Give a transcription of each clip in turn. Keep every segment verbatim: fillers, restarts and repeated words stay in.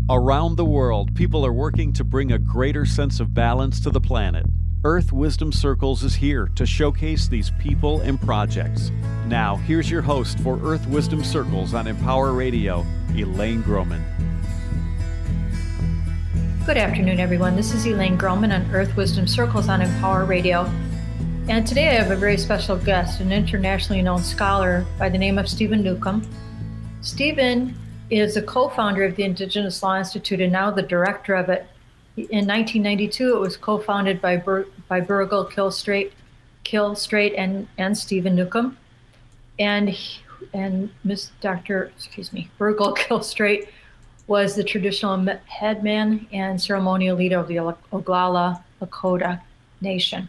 Around the world, people are working to bring a greater sense of balance to the planet. Earth Wisdom Circles is here to showcase these people and projects. Now, here's your host for Earth Wisdom Circles on Empower Radio, Elaine Groman. Good afternoon, everyone. This is Elaine Groman on Earth Wisdom Circles on Empower Radio. And today I have a very special guest, an internationally known scholar by the name of Stephen Newcomb. Stephen is a co-founder of the Indigenous Law Institute and now the director of it. In nineteen ninety-two, it was co-founded by Bur- by Burrill Kilstraight, Kilstraight and, and Stephen Newcomb. And he, and Miss Doctor excuse me, Burrill Kilstraight was the traditional headman and ceremonial leader of the Oglala Lakota Nation.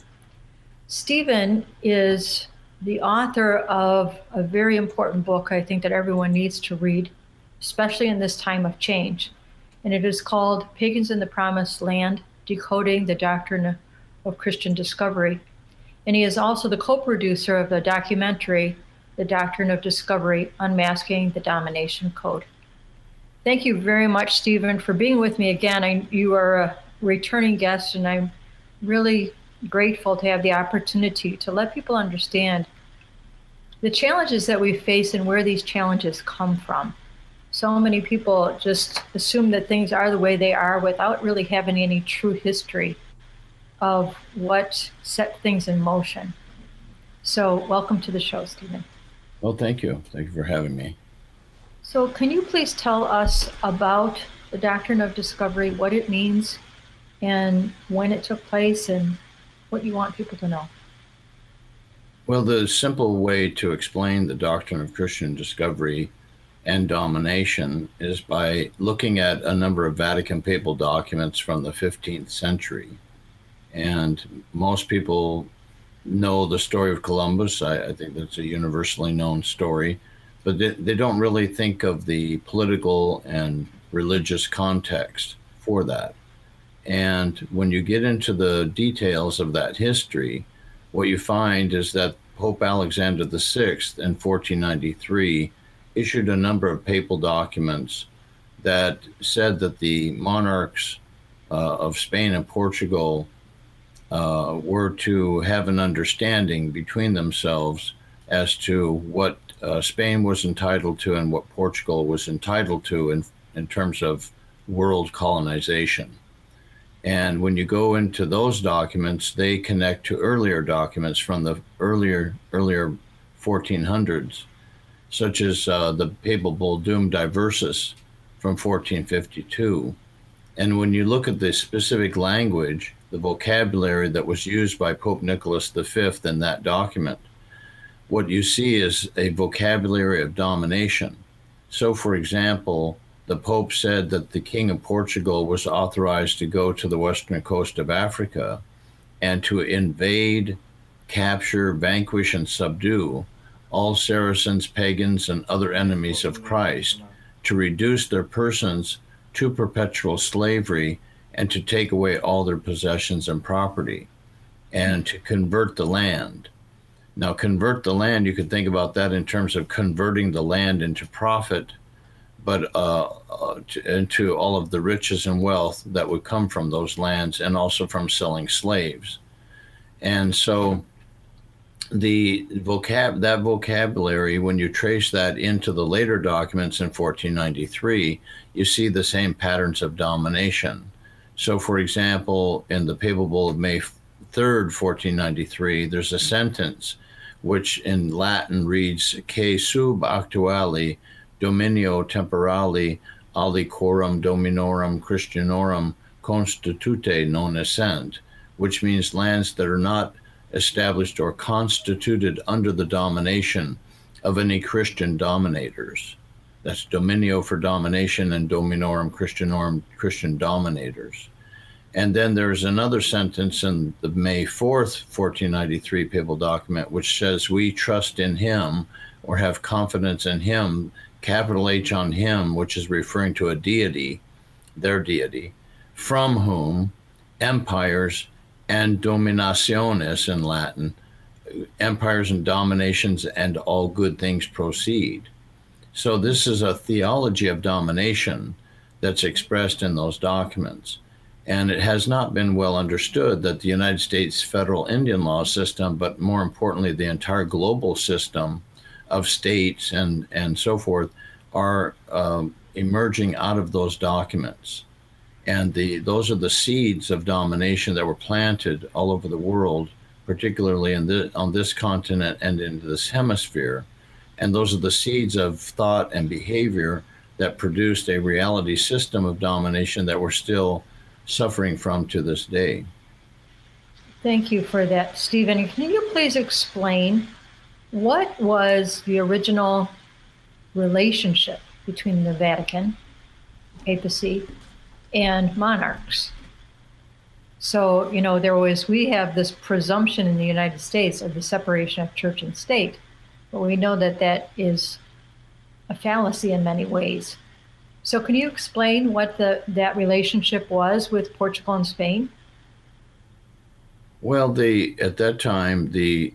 Stephen is the author of a very important book I think that everyone needs to read, especially in this time of change. And it is called Pagans in the Promised Land, Decoding the Doctrine of Christian Discovery. And he is also the co-producer of the documentary, The Doctrine of Discovery, Unmasking the Domination Code. Thank you very much, Stephen, for being with me again. I, you are a returning guest, and I'm really grateful to have the opportunity to let people understand the challenges that we face and where these challenges come from. So many people just assume that things are the way they are without really having any true history of what set things in motion. So welcome to the show, Stephen. Well, thank you. Thank you for having me. So can you please tell us about the Doctrine of Discovery, what it means, and when it took place, and what you want people to know? Well, the simple way to explain the doctrine of Christian discovery and domination is by looking at a number of Vatican papal documents from the fifteenth century. And most people know the story of Columbus. I, I think that's a universally known story, but they, they don't really think of the political and religious context for that. And when you get into the details of that history, what you find is that Pope Alexander the Sixth in fourteen ninety-three issued a number of papal documents that said that the monarchs uh, of Spain and Portugal uh, were to have an understanding between themselves as to what uh, Spain was entitled to and what Portugal was entitled to in, in terms of world colonization. And when you go into those documents, they connect to earlier documents from the earlier earlier fourteen hundreds, such as uh, the papal bull Dum Diversus from fourteen fifty-two. And when you look at the specific language, the vocabulary that was used by Pope Nicholas the Fifth in that document, what you see is a vocabulary of domination. So, for example, the Pope said that the King of Portugal was authorized to go to the western coast of Africa and to invade, capture, vanquish, and subdue all Saracens, pagans, and other enemies of Christ, to reduce their persons to perpetual slavery and to take away all their possessions and property, and to convert the land. Now, convert the land, you could think about that in terms of converting the land into profit, but uh, uh, to, into all of the riches and wealth that would come from those lands, and also from selling slaves. And so the vocab that vocabulary, when you trace that into the later documents in fourteen ninety-three, you see the same patterns of domination. So, for example, in the papal bull of May third, fourteen ninety-three, there's a sentence which in Latin reads, "Que sub actuali dominio temporali aliquorum dominorum Christianorum constitute non essent," which means lands that are not established or constituted under the domination of any Christian dominators. That's dominio for domination and dominorum Christianorum, Christian dominators. And then there's another sentence in the May fourth, fourteen ninety-three papal document, which says, "We trust in him," or have confidence in him, capital H on him, which is referring to a deity, their deity, "from whom empires and dominationes," in Latin, empires and dominations and all good things proceed. So this is a theology of domination that's expressed in those documents. And it has not been well understood that the United States federal Indian law system, but more importantly, the entire global system of states and, and so forth, are um, emerging out of those documents. And the those are the seeds of domination that were planted all over the world, particularly in the, on this continent and in this hemisphere. And those are the seeds of thought and behavior that produced a reality system of domination that we're still suffering from to this day. Thank you for that, Stephen. Can you please explain what was the original relationship between the Vatican, papacy, and monarchs? So, you know, there was, we have this presumption in the United States of the separation of church and state, but we know that that is a fallacy in many ways. So can you explain what the that relationship was with Portugal and Spain? Well, the at that time, the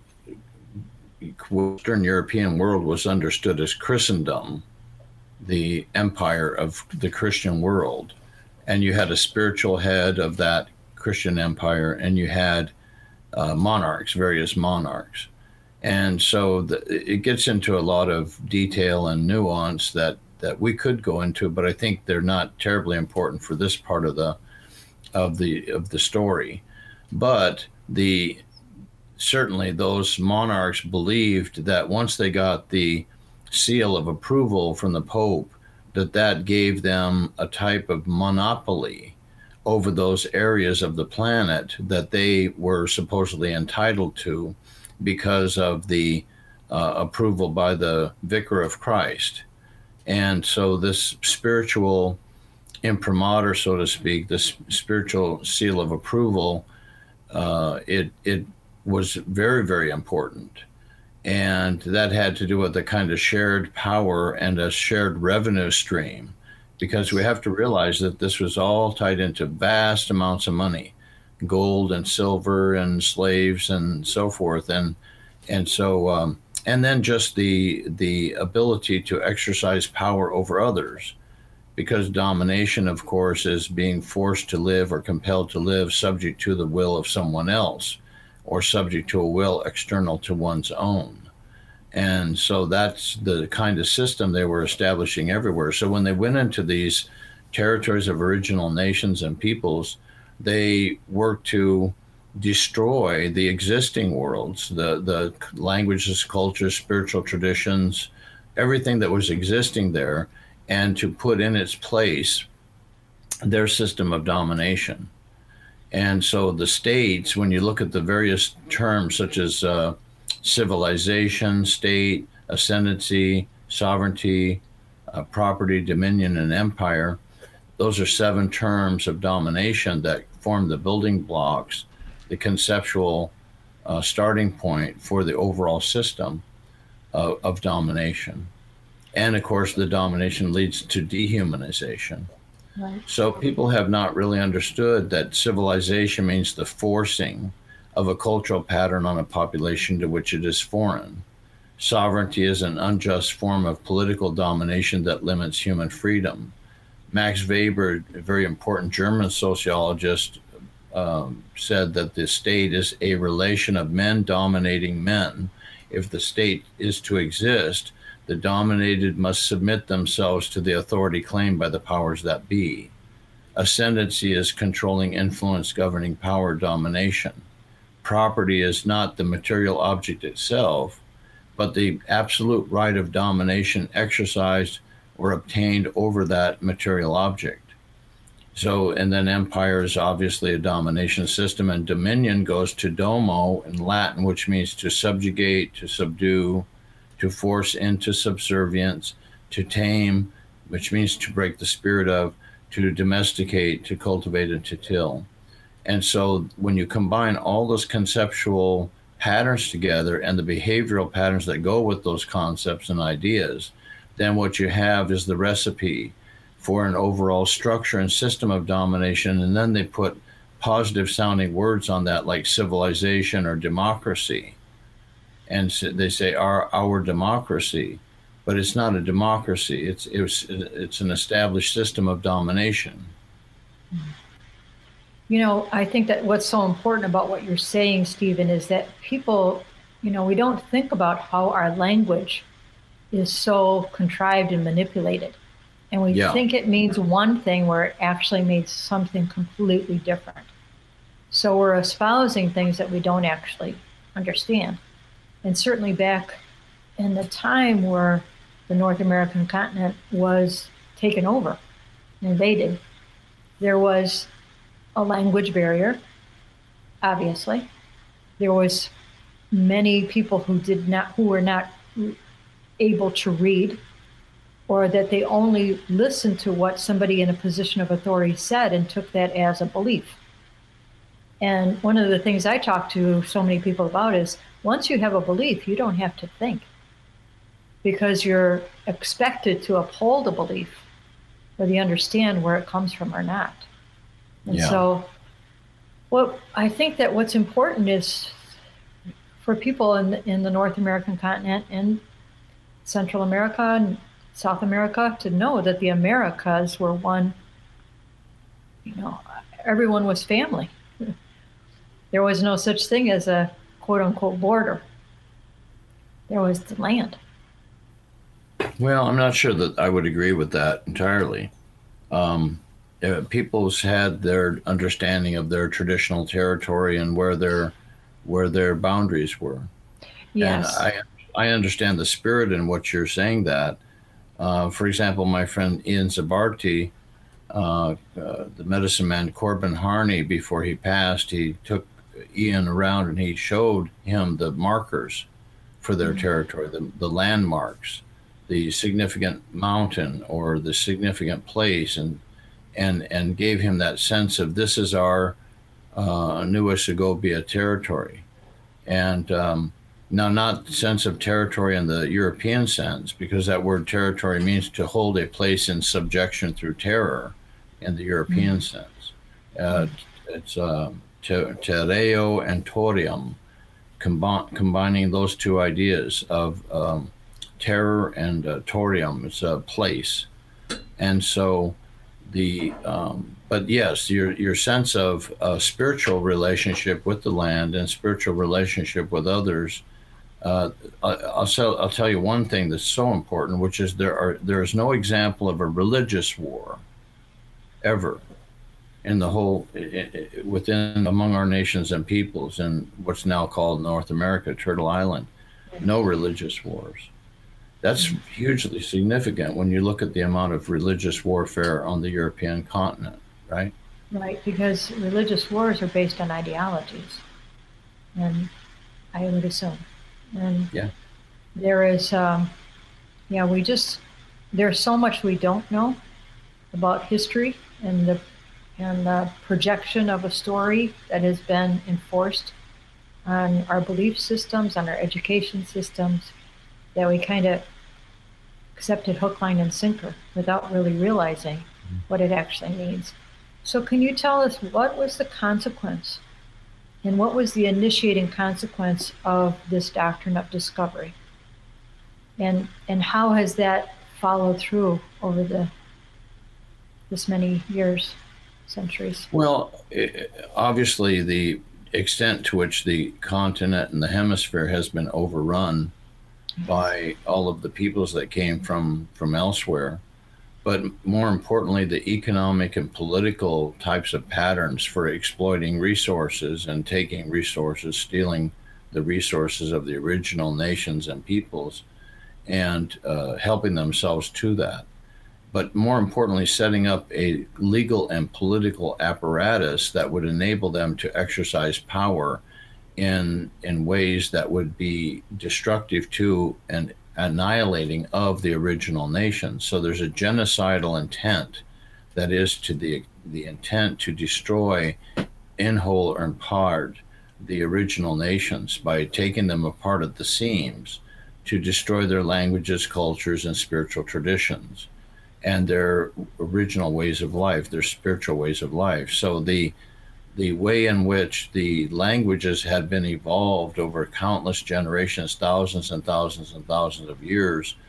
Western European world was understood as Christendom, the empire of the Christian world. And you had a spiritual head of that Christian empire, and you had uh, monarchs, various monarchs. And so the, it gets into a lot of detail and nuance that that we could go into, but I think they're not terribly important for this part of the of the of the story. But the certainly those monarchs believed that once they got the seal of approval from the Pope, that that gave them a type of monopoly over those areas of the planet that they were supposedly entitled to because of the uh, approval by the Vicar of Christ. And so this spiritual imprimatur, so to speak, this spiritual seal of approval, uh, it it was very, very important. And that had to do with the kind of shared power and a shared revenue stream, because we have to realize that this was all tied into vast amounts of money, gold and silver and slaves and so forth. And and so um, and then just the the ability to exercise power over others, because domination, of course, is being forced to live or compelled to live subject to the will of someone else, or subject to a will external to one's own. And so that's the kind of system they were establishing everywhere. So when they went into these territories of original nations and peoples, they worked to destroy the existing worlds, the, the languages, cultures, spiritual traditions, everything that was existing there, and to put in its place their system of domination. And so the states, when you look at the various terms such as uh, civilization, state, ascendancy, sovereignty, uh, property, dominion, and empire, those are seven terms of domination that form the building blocks, the conceptual uh, starting point for the overall system of, of domination. And of course, the domination leads to dehumanization. Right. So people have not really understood that civilization means the forcing of a cultural pattern on a population to which it is foreign. Sovereignty is an unjust form of political domination that limits human freedom. Max Weber, a very important German sociologist, um, said that the state is a relation of men dominating men. If the state is to exist, the dominated must submit themselves to the authority claimed by the powers that be. Ascendancy is controlling influence, governing power, domination. Property is not the material object itself, but the absolute right of domination exercised or obtained over that material object. So, and then empire is obviously a domination system, and dominion goes to domo in Latin, which means to subjugate, to subdue, to force into subservience, to tame, which means to break the spirit of, to domesticate, to cultivate, and to till. And so when you combine all those conceptual patterns together and the behavioral patterns that go with those concepts and ideas, then what you have is the recipe for an overall structure and system of domination. And then they put positive sounding words on that, like civilization or democracy. And so they say our, our democracy. but it's not a democracy. It's it's it's an established system of domination. You know, I think that what's so important about what you're saying, Stephen, is that people, you know, we don't think about how our language is so contrived and manipulated. And we Yeah. think it means one thing where it actually means something completely different. So we're espousing things that we don't actually understand. And certainly back in the time where the North American continent was taken over, invaded, there was a language barrier, obviously. There was many people who did not, who were not able to read, or that they only listened to what somebody in a position of authority said and took that as a belief. And one of the things I talk to so many people about is once you have a belief, you don't have to think, because you're expected to uphold a belief, whether you understand where it comes from or not. And Yeah. so what I think that what's important is for people in the, in the North American continent and Central America and South America to know that the Americas were one, you know, everyone was family. There was no such thing as a quote unquote border. There was the land. Well, I'm not sure that I would agree with that entirely. Um, uh, people's had their understanding of their traditional territory and where their where their boundaries were. Yes. And I I understand the spirit in what you're saying. That, uh, for example, my friend Ian Zabarty, uh, uh, the medicine man Corbin Harney, before he passed, he took Ian around and he showed him the markers for their mm-hmm. territory, the, the landmarks, the significant mountain or the significant place, and and and gave him that sense of this is our uh, Nuwa Segovia territory. And um, now, not sense of territory in the European sense, because that word territory means to hold a place in subjection through terror in the European mm-hmm. sense. Uh, it's uh, ter- terreo and torium, combi- combining those two ideas of um, terror and uh, torium. It's a place. And so the, um, but yes, your your sense of a spiritual relationship with the land and spiritual relationship with others. Uh, I'll, I'll, I'll tell you one thing that's so important, which is there are there is no example of a religious war ever in the whole within among our nations and peoples in what's now called North America, Turtle Island. No religious wars. That's hugely significant when you look at the amount of religious warfare on the European continent, right? Right, because religious wars are based on ideologies, and I would assume. And yeah. there is, um, yeah, we just, there's so much we don't know about history and the and the projection of a story that has been enforced on our belief systems, on our education systems, that we kind of accepted hook, line, and sinker without really realizing what it actually means. So can you tell us what was the consequence and what was the initiating consequence of this doctrine of discovery? And and how has that followed through over the this many years, centuries? Well, it, obviously the extent to which the continent and the hemisphere has been overrun by all of the peoples that came from, from elsewhere. But more importantly, the economic and political types of patterns for exploiting resources and taking resources, stealing the resources of the original nations and peoples, and uh, helping themselves to that. But more importantly, setting up a legal and political apparatus that would enable them to exercise power in in ways that would be destructive to and annihilating of the original nation. So there's a genocidal intent, that is to the the intent to destroy in whole or in part the original nations by taking them apart at the seams to destroy their languages, cultures, and spiritual traditions and their original ways of life, their spiritual ways of life. So the the way in which the languages had been evolved over countless generations, thousands and thousands and thousands of years,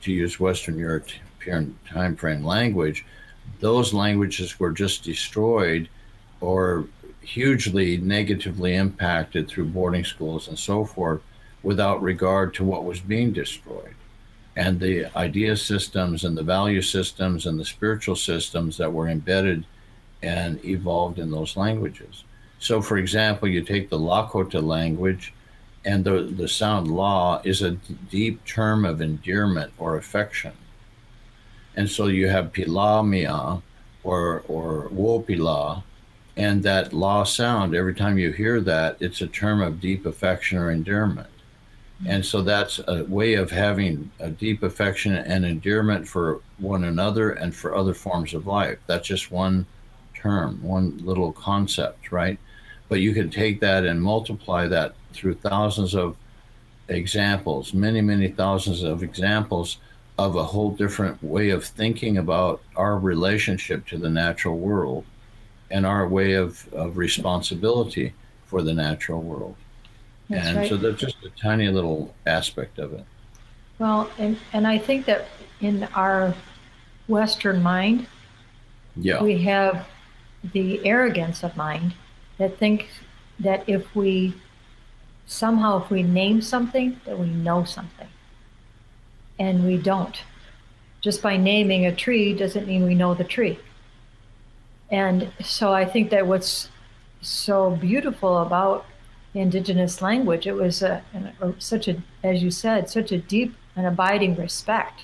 to use Western European time frame language, those languages were just destroyed or hugely negatively impacted through boarding schools and so forth without regard to what was being destroyed. And the idea systems and the value systems and the spiritual systems that were embedded and evolved in those languages. So, for example, you take the Lakota language, and the, the sound la is a d- deep term of endearment or affection. And so you have pila mia or, or wopila, and that la sound, every time you hear that, it's a term of deep affection or endearment. And so that's a way of having a deep affection and endearment for one another and for other forms of life. That's just one term, one little concept, right? But you can take that and multiply that through thousands of examples, many, many thousands of examples of a whole different way of thinking about our relationship to the natural world and our way of, of responsibility for the natural world. That's and right. so that's just a tiny little aspect of it. Well, and, and I think that in our Western mind, Yeah. we have the arrogance of mind that thinks that if we somehow, if we name something, that we know something. And we don't. Just by naming a tree doesn't mean we know the tree. And so I think that what's so beautiful about Indigenous language, it was a, a, such a, as you said, such a deep and abiding respect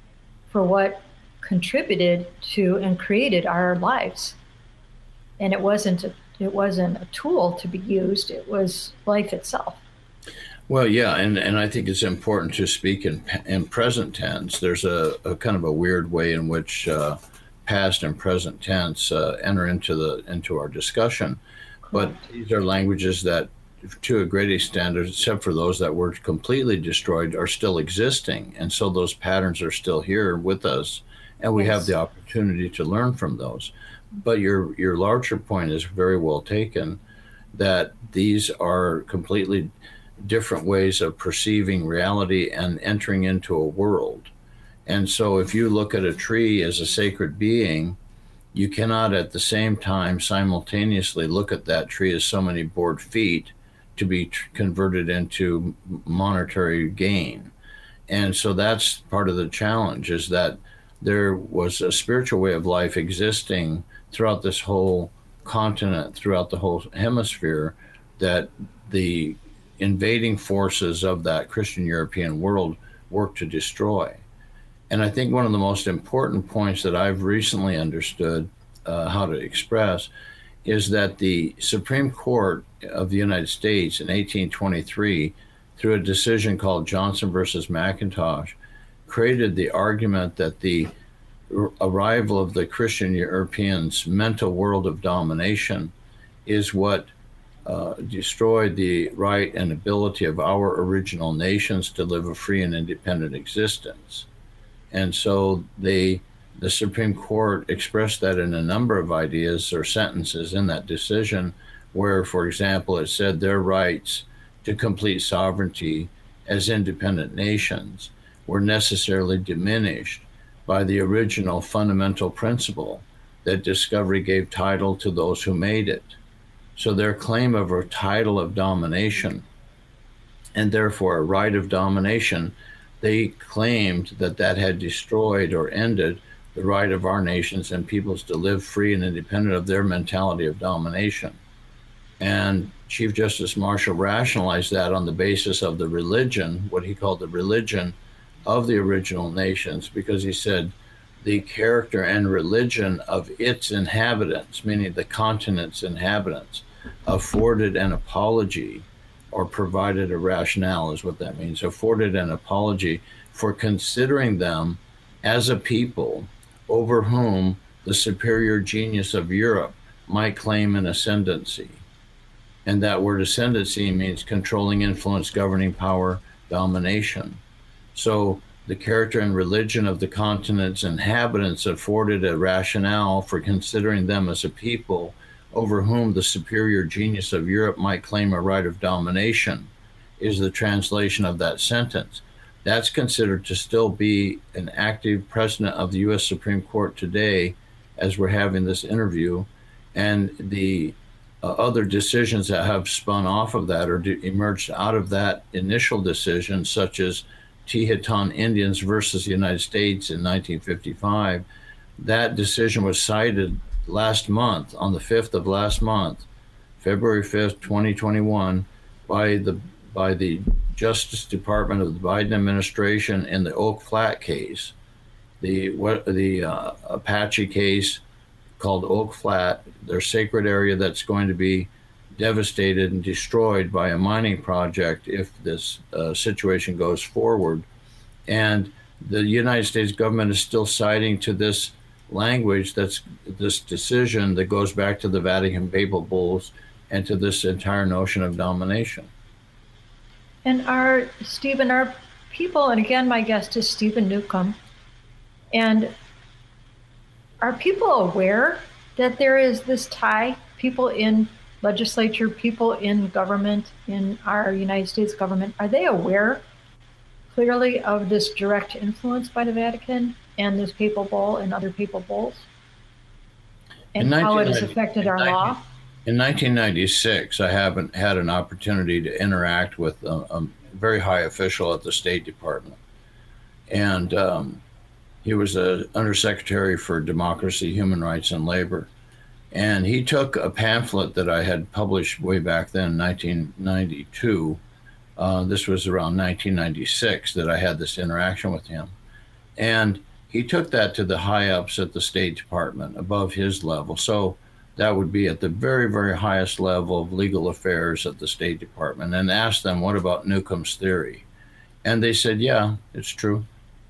for what contributed to and created our lives. And it wasn't a, it wasn't a tool to be used, it was life itself. Well, yeah, and, and I think it's important to speak in in present tense. There's a, a kind of a weird way in which uh, past and present tense uh, enter into the into our discussion, but these are languages that, to a great extent, except for those that were completely destroyed, are still existing, and so those patterns are still here with us, and we Yes. have the opportunity to learn from those. But your your larger point is very well taken, that these are completely different ways of perceiving reality and entering into a world. And so if you look at a tree as a sacred being, you cannot at the same time simultaneously look at that tree as so many board feet to be tr- converted into monetary gain. And so that's part of the challenge, is that there was a spiritual way of life existing throughout this whole continent, throughout the whole hemisphere, that the invading forces of that Christian European world worked to destroy. And I think one of the most important points that I've recently understood uh, how to express is that the Supreme Court of the United States in eighteen twenty-three, through a decision called Johnson versus McIntosh, created the argument that the r- arrival of the Christian Europeans' mental world of domination is what uh, destroyed the right and ability of our original nations to live a free and independent existence. And so they, the Supreme Court expressed that in a number of ideas or sentences in that decision, where, for example, it said their rights to complete sovereignty as independent nations were necessarily diminished by the original fundamental principle that discovery gave title to those who made it. So their claim of a title of domination, and therefore a right of domination, they claimed that that had destroyed or ended the right of our nations and peoples to live free and independent of their mentality of domination. And Chief Justice Marshall rationalized that on the basis of the religion, what he called the religion of the original nations, because he said the character and religion of its inhabitants, meaning the continent's inhabitants, afforded an apology, or provided a rationale is what that means, afforded an apology for considering them as a people over whom the superior genius of Europe might claim an ascendancy. And that word ascendancy means controlling influence, governing power, domination. So the character and religion of the continent's inhabitants afforded a rationale for considering them as a people over whom the superior genius of Europe might claim a right of domination, is the translation of that sentence. that's considered to still be an active president of the U S Supreme Court today as we're having this interview. And the uh, other decisions that have spun off of that or de- emerged out of that initial decision, such as Tehitan Indians versus the United States in nineteen fifty-five, that decision was cited last month, on the fifth of last month, February fifth, twenty twenty-one, by the by the Justice Department of the Biden administration in the Oak Flat case, the what the uh, Apache case called Oak Flat, their sacred area that's going to be devastated and destroyed by a mining project if this uh, situation goes forward. And the United States government is still citing to this language, that's this decision that goes back to the Vatican Papal Bulls and to this entire notion of domination. And our, Stephen, our people, and again, my guest is Stephen Newcomb, and are people aware that there is this tie? People in legislature, people in government, in our United States government, are they aware clearly of this direct influence by the Vatican and this papal bull and other papal bulls, and how it has affected our law? In nineteen ninety-six, I haven't had an opportunity to interact with a, a very high official at the State Department. And um, he was a undersecretary for democracy, human rights, and labor. And he took a pamphlet that I had published way back then, nineteen ninety-two. Uh, this was around nineteen ninety-six that I had this interaction with him. And he took that to the high-ups at the State Department, above his level. So that would be at the very, very highest level of legal affairs at the State Department, and asked them, what about Newcomb's theory? And they said, yeah, it's true.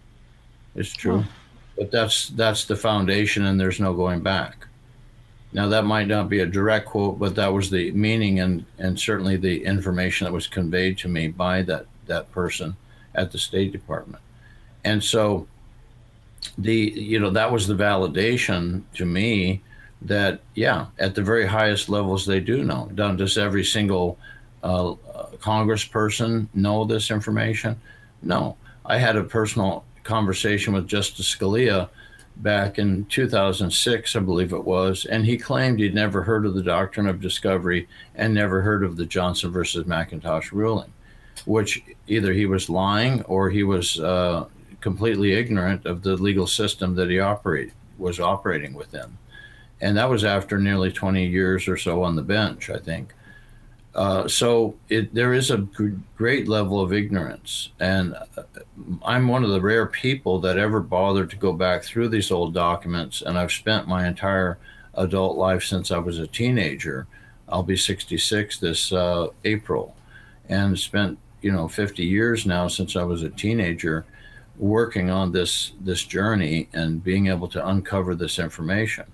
It's true. Oh. But that's that's the foundation, and there's no going back. Now, that might not be a direct quote, but that was the meaning and, and certainly the information that was conveyed to me by that, that person at the State Department. And so the, you know, that was the validation to me that, yeah, at the very highest levels, they do know. Does every single uh, congressperson know this information? No. I had a personal conversation with Justice Scalia back in two thousand six, I believe it was, and he claimed he'd never heard of the doctrine of discovery and never heard of the Johnson versus McIntosh ruling, which either he was lying or he was uh, completely ignorant of the legal system that he operated, was operating within. And that was after nearly twenty years or so on the bench, I think. Uh, so it, there is a g- great level of ignorance. And I'm one of the rare people that ever bothered to go back through these old documents. And I've spent my entire adult life since I was a teenager. I'll be sixty-six this uh, April, and spent, you know, fifty years now since I was a teenager working on this, this journey and being able to uncover this information.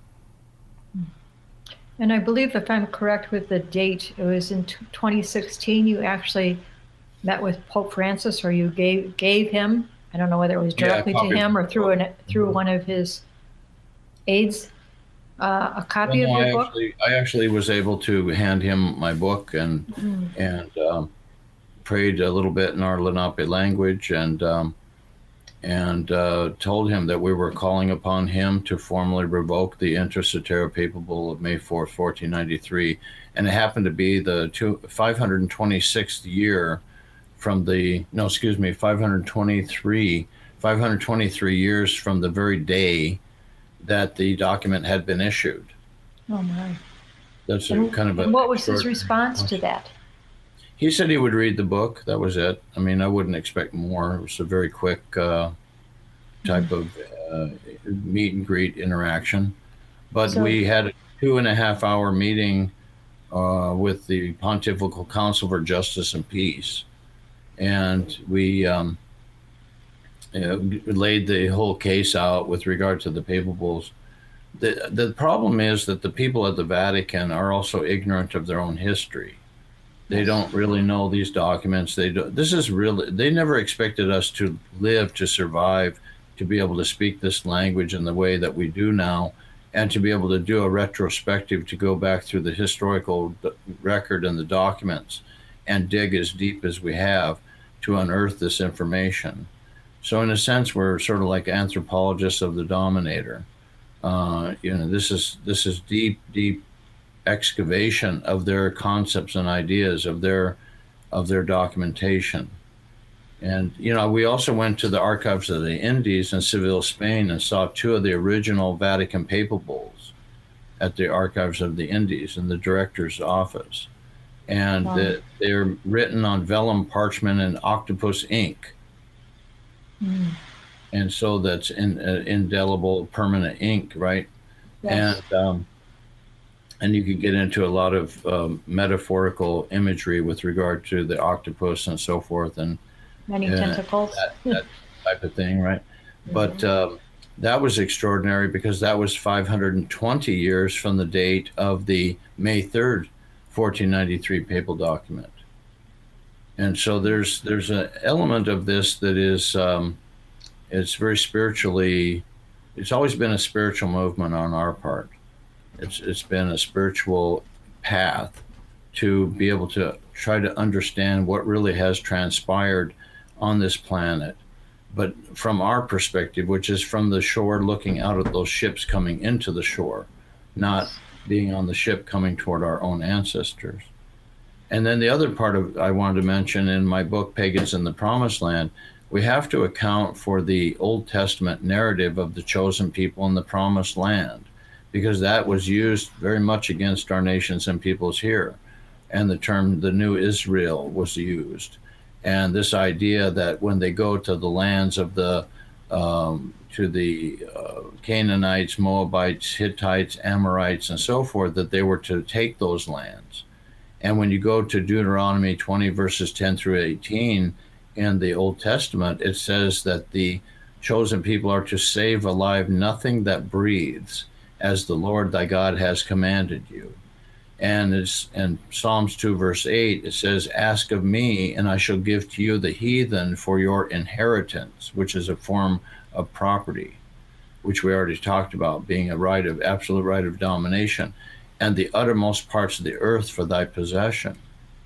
And I believe, if I'm correct with the date, it was in twenty sixteen, you actually met with Pope Francis, or you gave gave him, I don't know whether it was directly yeah, to him or through an, through mm-hmm. one of his aides, uh, a copy well, no, of your I book? Actually, I actually was able to hand him my book and, mm-hmm. and um, prayed a little bit in our Lenape language, and um, and uh, told him that we were calling upon him to formally revoke the Inter Cetera Papal Bull of May fourth, fourteen ninety-three. And it happened to be the two, five hundred twenty-sixth year from the, no, excuse me, five hundred twenty-three, five hundred twenty-three years from the very day that the document had been issued. Oh, my. That's a, kind of a... And what was his response to that? He said he would read the book. That was it. I mean, I wouldn't expect more. It was a very quick uh, type mm-hmm. of uh, meet and greet interaction. But so, we had a two and a half hour meeting uh, with the Pontifical Council for Justice and Peace. And we um, you know, laid the whole case out with regard to the papal bulls. The, the problem is that the people at the Vatican are also ignorant of their own history. They don't really know these documents. They do, this is really, they never expected us to live, to survive, to be able to speak this language in the way that we do now, and to be able to do a retrospective, to go back through the historical record and the documents and dig as deep as we have, to unearth this information. So in a sense, we're sort of like anthropologists of the dominator. Uh, you know, this is this is deep, deep excavation of their concepts and ideas, of their of their documentation. And, you know, we also went to the archives of the Indies in Seville, Spain, and saw two of the original Vatican papal bulls at the archives of the Indies in the director's office. And wow. the, they're written on vellum, parchment, and octopus ink. Mm. And so that's in, uh, indelible, permanent ink, right? Yes. And um, and you could get into a lot of um, metaphorical imagery with regard to the octopus and so forth, and many uh, tentacles, that, that type of thing, right? Mm-hmm. But um, that was extraordinary because that was five hundred twenty years from the date of the May third, fourteen ninety-three papal document. And so there's there's an element of this that is um, it's very spiritually. It's always been a spiritual movement on our part. It's it's been a spiritual path to be able to try to understand what really has transpired on this planet, but from our perspective, which is from the shore looking out at those ships coming into the shore, not being on the ship coming toward our own ancestors. And then the other part of I wanted to mention in my book, Pagans in the Promised Land, we have to account for the Old Testament narrative of the chosen people in the Promised Land, because that was used very much against our nations and peoples here. And the term the New Israel was used. And this idea that when they go to the lands of the, um, to the uh, Canaanites, Moabites, Hittites, Amorites, and so forth, that they were to take those lands. And when you go to Deuteronomy twenty, verses ten through eighteen in the Old Testament, it says that the chosen people are to save alive nothing that breathes, as the Lord thy God has commanded you. And it's in Psalms two, verse eight, it says, ask of me, and I shall give to you the heathen for your inheritance, which is a form of property, which we already talked about, being a right of absolute right of domination, and the uttermost parts of the earth for thy possession.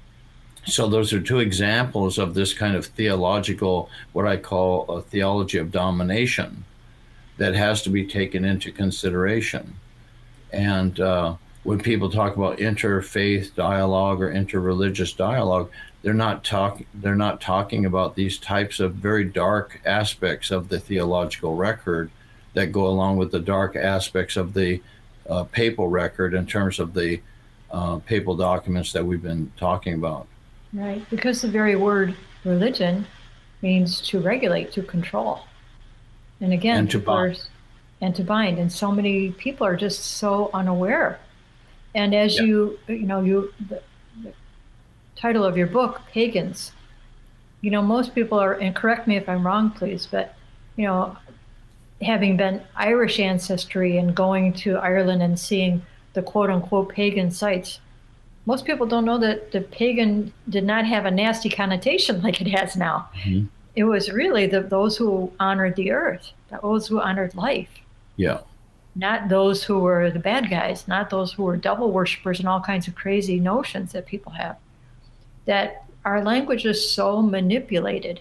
So those are two examples of this kind of theological, what I call a theology of domination, that has to be taken into consideration. And uh, when people talk about interfaith dialogue or interreligious dialogue, they're not talking they're not talking about these types of very dark aspects of the theological record that go along with the dark aspects of the uh, papal record in terms of the uh, papal documents that we've been talking about. Right, because the very word religion means to regulate, to control. And again, and to bind. And to bind. And so many people are just so unaware. And as yeah. you, you know, you, the, the title of your book, Pagans, you know, most people are, and correct me if I'm wrong, please, but, you know, having been Irish ancestry and going to Ireland and seeing the quote unquote pagan sites, most people don't know that the pagan did not have a nasty connotation like it has now. Mm-hmm. It was really the, those who honored the earth, those who honored life. Yeah. Not those who were the bad guys, not those who were devil worshippers and all kinds of crazy notions that people have. That our language is so manipulated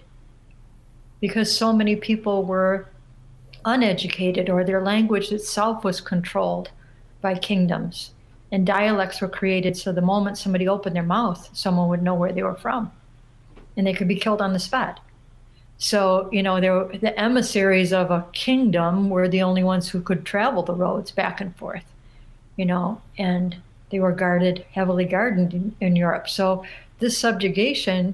because so many people were uneducated, or their language itself was controlled by kingdoms. And dialects were created so the moment somebody opened their mouth, someone would know where they were from. And they could be killed on the spot. So, you know, there were, the emissaries of a kingdom were the only ones who could travel the roads back and forth, you know, and they were guarded, heavily guarded in, in Europe. So this subjugation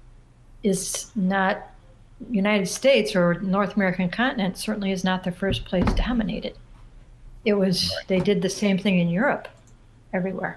is not, United States or North American continent certainly is not the first place dominated. It was, they did the same thing in Europe, everywhere.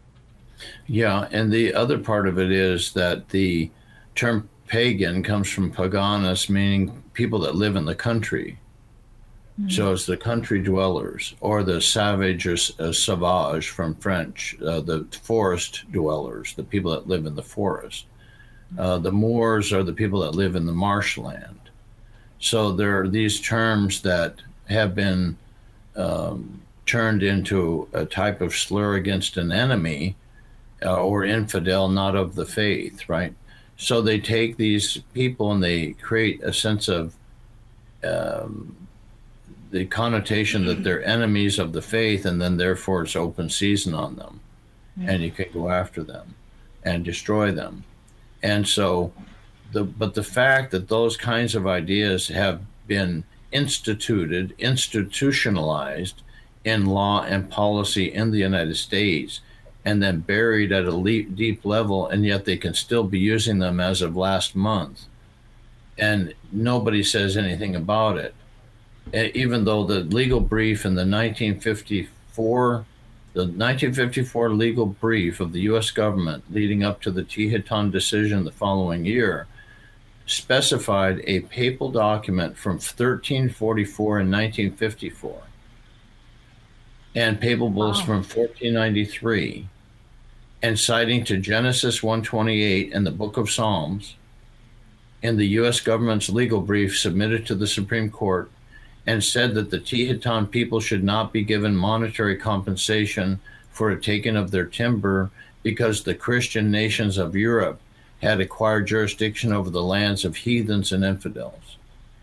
Yeah, and the other part of it is that the term pagan comes from paganus, meaning people that live in the country. Mm-hmm. So it's the country dwellers, or the savage or uh, sauvage from French, uh, the forest dwellers, the people that live in the forest. Uh, the Moors are the people that live in the marshland. So there are these terms that have been um, turned into a type of slur against an enemy uh, or infidel not of the faith, right? So they take these people and they create a sense of um, the connotation that they're enemies of the faith, and then therefore it's open season on them, mm-hmm. and you can go after them and destroy them. And so, the but the fact that those kinds of ideas have been instituted, institutionalized in law and policy in the United States, and then buried at a le- deep level, and yet they can still be using them as of last month. And nobody says anything about it. Even though the legal brief in the nineteen fifty-four, the nineteen fifty-four legal brief of the U S government leading up to the Tehetan decision the following year specified a papal document from thirteen forty-four and nineteen fifty-four, and papal bulls wow. from fourteen ninety-three, and citing to Genesis one twenty-eight and the Book of Psalms in the U S government's legal brief submitted to the Supreme Court, and said that the Tehetan people should not be given monetary compensation for a taking of their timber because the Christian nations of Europe had acquired jurisdiction over the lands of heathens and infidels.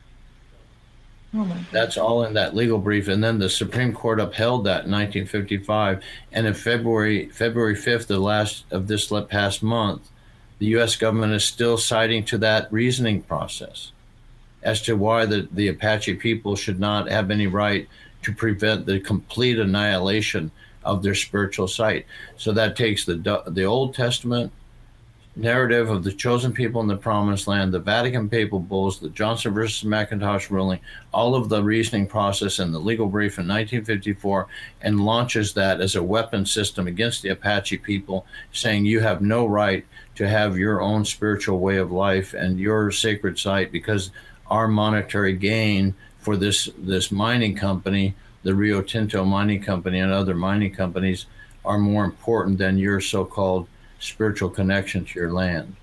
Oh my God. That's all in that legal brief. And then the Supreme Court upheld that in nineteen fifty-five. And in February February fifth, the last of this past month, the U S government is still citing to that reasoning process as to why the, the Apache people should not have any right to prevent the complete annihilation of their spiritual site. So that takes the the Old Testament narrative of the chosen people in the promised land, the Vatican papal bulls, the Johnson versus McIntosh ruling, all of the reasoning process and the legal brief in nineteen fifty-four, and launches that as a weapon system against the Apache people, saying you have no right to have your own spiritual way of life and your sacred site because our monetary gain for this this mining company, the Rio Tinto mining company and other mining companies, are more important than your so-called spiritual connection to your land.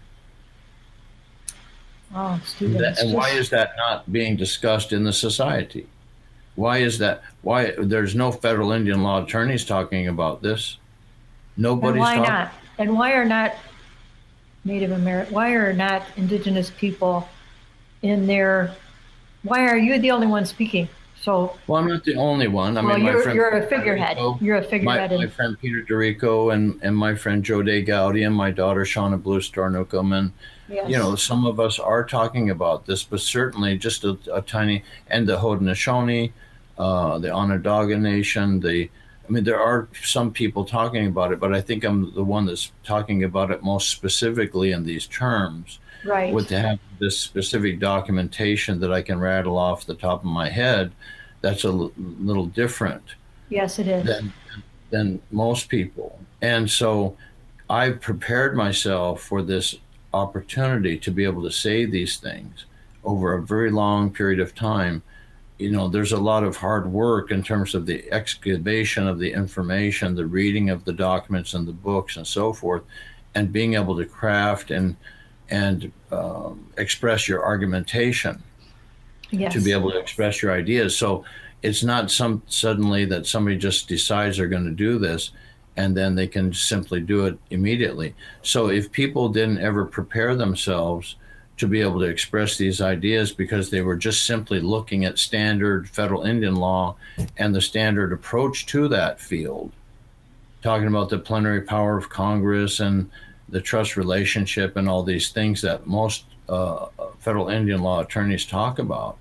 Oh, Stephen, that, and just... why is that not being discussed in the society? Why is that? Why there's no federal Indian law attorneys talking about this? Nobody's and why talking. not? And why are not Native American? Why are not Indigenous people in there? Why are you the only one speaking? So, well, I'm not the only one. I well, mean, my you're, friend you're a figurehead. Dorico, you're a figurehead. My, my friend Peter Dorico and, and my friend Joe Day Gowdy and my daughter Shauna Blue Star Newcomb, and yes. you know, some of us are talking about this, but certainly just a, a tiny. And the Haudenosaunee, uh, the Onondaga Nation. The, I mean, there are some people talking about it, but I think I'm the one that's talking about it most specifically in these terms. Right. With to have this specific documentation that I can rattle off the top of my head, that's a l- little different. Yes, it is. Than, than most people. And so I've prepared myself for this opportunity to be able to say these things over a very long period of time. You know, there's a lot of hard work in terms of the excavation of the information, the reading of the documents and the books and so forth, and being able to craft and and um, express your argumentation, yes. to be able to express your ideas. So it's not some suddenly that somebody just decides they're going to do this and then they can simply do it immediately. So if people didn't ever prepare themselves to be able to express these ideas because they were just simply looking at standard federal Indian law and the standard approach to that field, talking about the plenary power of Congress and the trust relationship and all these things that most uh, federal Indian law attorneys talk about,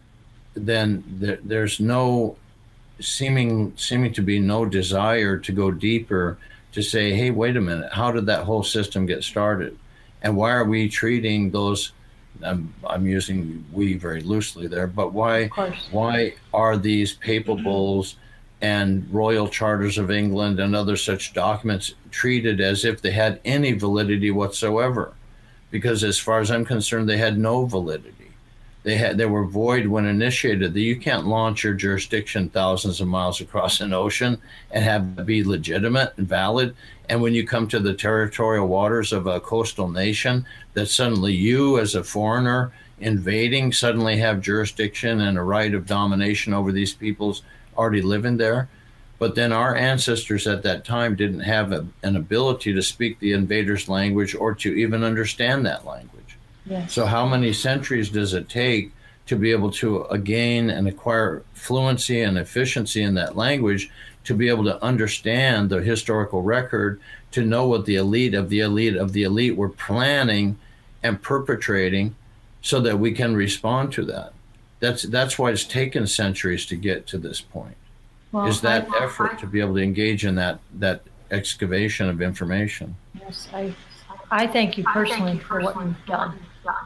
then there, there's no seeming seeming to be no desire to go deeper to say, hey, wait a minute, how did that whole system get started? And why are we treating those, I'm, I'm using we very loosely there, but why, why are these papal bulls and royal charters of England and other such documents treated as if they had any validity whatsoever? Because as far as I'm concerned, they had no validity. They had they were void when initiated. You can't launch your jurisdiction thousands of miles across an ocean and have it be legitimate and valid. And when you come to the territorial waters of a coastal nation, that suddenly you as a foreigner invading suddenly have jurisdiction and a right of domination over these peoples already living there. But then our ancestors at that time didn't have a, an ability to speak the invaders' language or to even understand that language. Yes. So how many centuries does it take to be able to gain and acquire fluency and efficiency in that language, to be able to understand the historical record, to know what the elite of the elite of the elite were planning and perpetrating, so that we can respond to that? That's that's why it's taken centuries to get to this point. Well, is that I, effort I, to be able to engage in that that excavation of information. Yes, I I thank you personally, thank you for personally what you've done.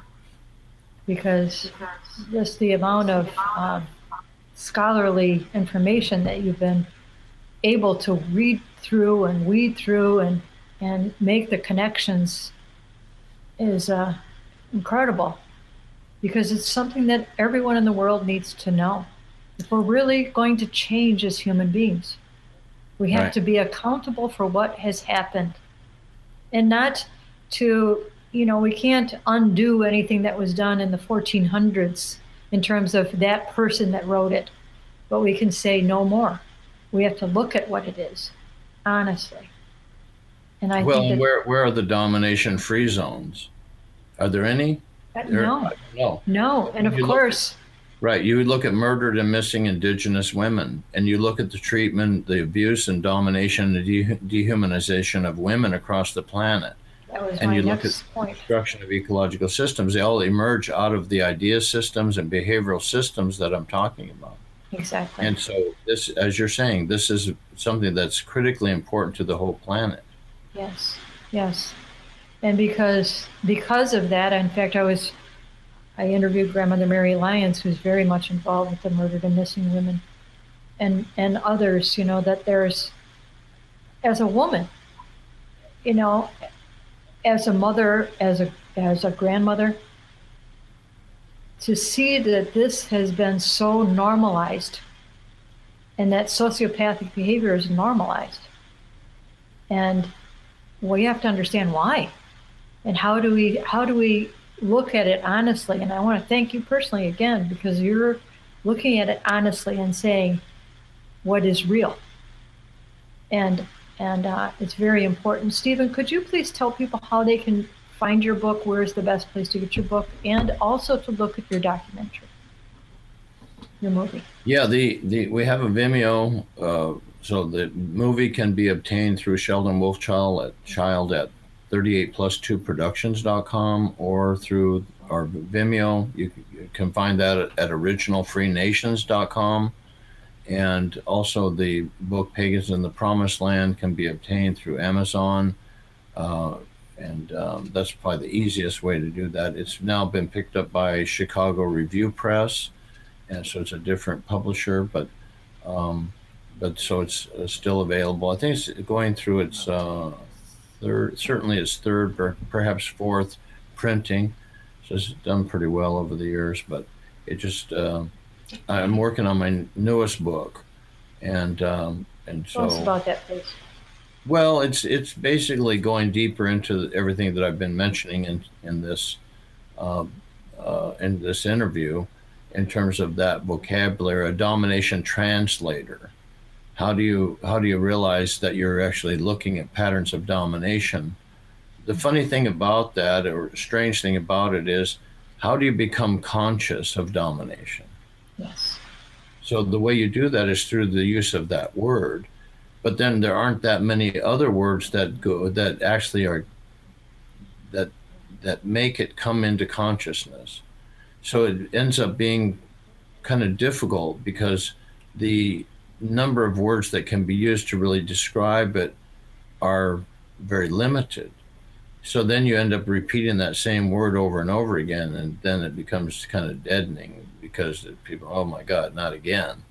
Because just the amount of uh, scholarly information that you've been able to read through and weed through and, and make the connections is uh, incredible, because it's something that everyone in the world needs to know. If we're really going to change as human beings, we have right. to be accountable for what has happened, and not to, you know, we can't undo anything that was done in the fourteen hundreds in terms of that person that wrote it, but we can say no more. We have to look at what it is, honestly. And I well, think that, where where are the domination free zones? Are there any? Uh, there, no. No. No, and of you course. Look, right, you would look at murdered and missing Indigenous women, and you look at the treatment, the abuse and domination, the de- dehumanization of women across the planet. That was and my you next look at point. The destruction of ecological systems. They all emerge out of the idea systems and behavioral systems that I'm talking about. Exactly. And so this, as you're saying, this is something that's critically important to the whole planet. Yes, yes. And because because of that, in fact, I was, I interviewed Grandmother Mary Lyons, who's very much involved with the murdered and missing women, and, and others, you know, that there's, as a woman, you know, as a mother, as a as a grandmother, to see that this has been so normalized and that sociopathic behavior is normalized. And we have to understand why. And how do we how do we look at it honestly? And I want to thank you personally again, because you're looking at it honestly and saying what is real. And and uh, it's very important. Stephen, could you please tell people how they can find your book? Where's the best place to get your book, and also to look at your documentary, your movie? Yeah, the, the we have a Vimeo, uh, so the movie can be obtained through Sheldon Wolfchild at child at thirty-eight plus two productions dot com, or through our Vimeo. You, you can find that at, at original free nations dot com. And also the book Pagans in the Promised Land can be obtained through Amazon. Uh, and um, that's probably the easiest way to do that. It's now been picked up by Chicago Review Press, and so it's a different publisher, but um, but so it's uh, still available. I think it's going through its uh, third, certainly its third, or perhaps fourth printing. So it's done pretty well over the years, but it just... Uh, I'm working on my newest book, and um, and so. Tell us about that, please. Well, it's it's basically going deeper into everything that I've been mentioning in in this uh, uh, in this interview, in terms of that vocabulary, a domination translator. How do you how do you realize that you're actually looking at patterns of domination? The funny thing about that, or strange thing about it, is how do you become conscious of domination? Yes. So the way you do that is through the use of that word, but then there aren't that many other words that go that actually are that that make it come into consciousness. So it ends up being kind of difficult, because the number of words that can be used to really describe it are very limited. So then you end up repeating that same word over and over again, and then it becomes kind of deadening, because people, oh my God, not again.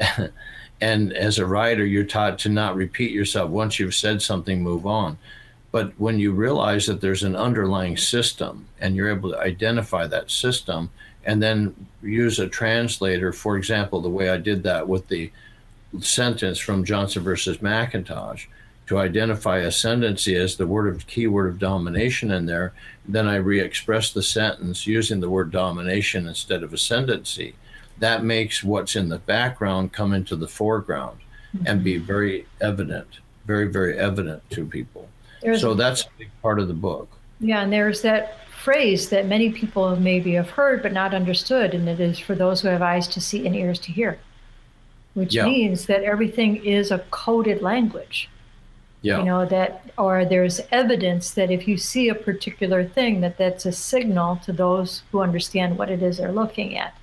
And as a writer, you're taught to not repeat yourself. Once you've said something, move on. But when you realize that there's an underlying system, and you're able to identify that system, and then use a translator, for example, the way I did that with the sentence from Johnson versus McIntosh, to identify ascendancy as the word of key word of domination in there, then I re-express the sentence using the word domination instead of ascendancy. That makes what's in the background come into the foreground. mm-hmm. and be very evident, very, very evident to people. There's, so that's a big part of the book. Yeah, and there's that phrase that many people maybe have heard but not understood, and it is for those who have eyes to see and ears to hear, which yeah. means that everything is a coded language. Yeah. You know, that, or there's evidence that if you see a particular thing, that that's a signal to those who understand what it is they're looking at.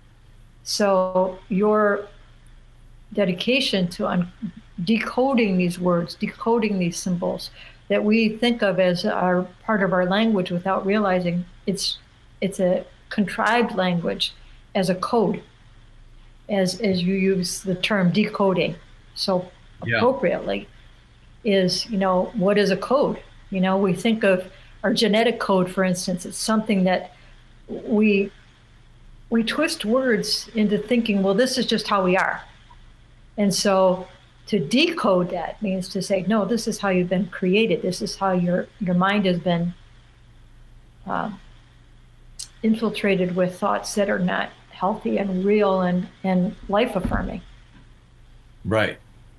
So your dedication to un- decoding these words, decoding these symbols that we think of as our part of our language without realizing it's it's a contrived language as a code, as as you use the term decoding so yeah. appropriately, is, you know, what is a code? You know, we think of our genetic code, for instance. It's something that we we twist words into thinking, well, this is just how we are. And so to decode that means to say, no, this is how you've been created. This is how your, your mind has been uh, infiltrated with thoughts that are not healthy and real and, and life-affirming. Right.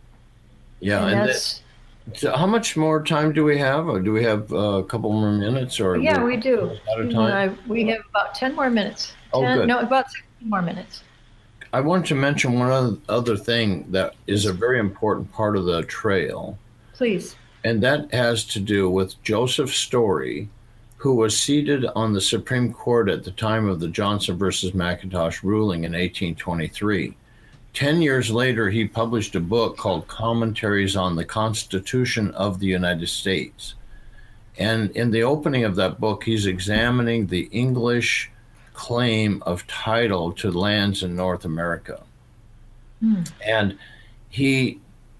Yeah. And and that's, that, so how much more time do we have? Or do we have uh, a couple more minutes? Or yeah, we do. Out of time? I, we have about ten more minutes. Oh, ten, good. No, about sixteen more minutes. I want to mention one other thing that is a very important part of the trail. Please. And that has to do with Joseph Story, who was seated on the Supreme Court at the time of the Johnson versus McIntosh ruling in eighteen twenty-three. Ten years later, he published a book called Commentaries on the Constitution of the United States. And in the opening of that book, he's examining the English claim of title to lands in North America. Hmm. And he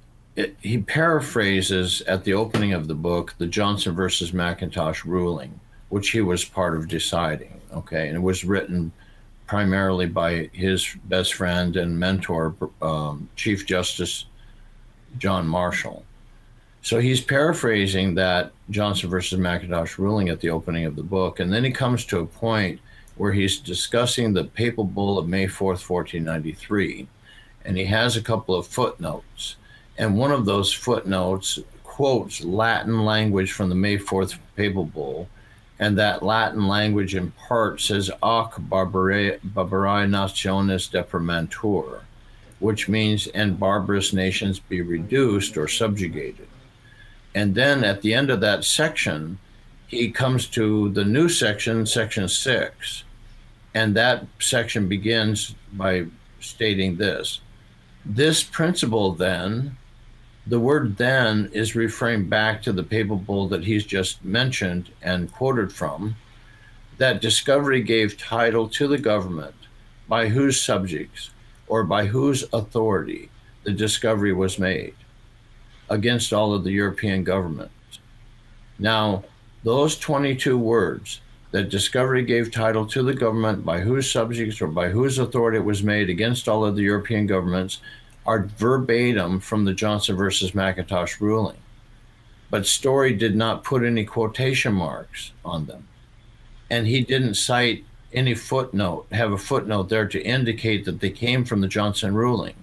he paraphrases at the opening of the book the Johnson versus McIntosh ruling, which he was part of deciding, okay? And it was written primarily by his best friend and mentor, um, Chief Justice John Marshall. So he's paraphrasing that Johnson versus McIntosh ruling at the opening of the book, and then he comes to a point where he's discussing the papal bull of May fourth, fourteen ninety-three, and he has a couple of footnotes. And one of those footnotes quotes Latin language from the May fourth papal bull, and that Latin language in part says, "Ac barbarae, barbarae nationes depremantur," which means, "and barbarous nations be reduced or subjugated." And then at the end of that section, he comes to the new section, section six, and that section begins by stating this. This principle then, the word then is referring back to the papal bull that he's just mentioned and quoted from, that discovery gave title to the government by whose subjects or by whose authority the discovery was made against all of the European governments. Now, those twenty-two words, that discovery gave title to the government by whose subjects or by whose authority it was made against all of the European governments, are verbatim from the Johnson versus McIntosh ruling. But Story did not put any quotation marks on them. And he didn't cite any footnote, have a footnote there to indicate that they came from the Johnson ruling.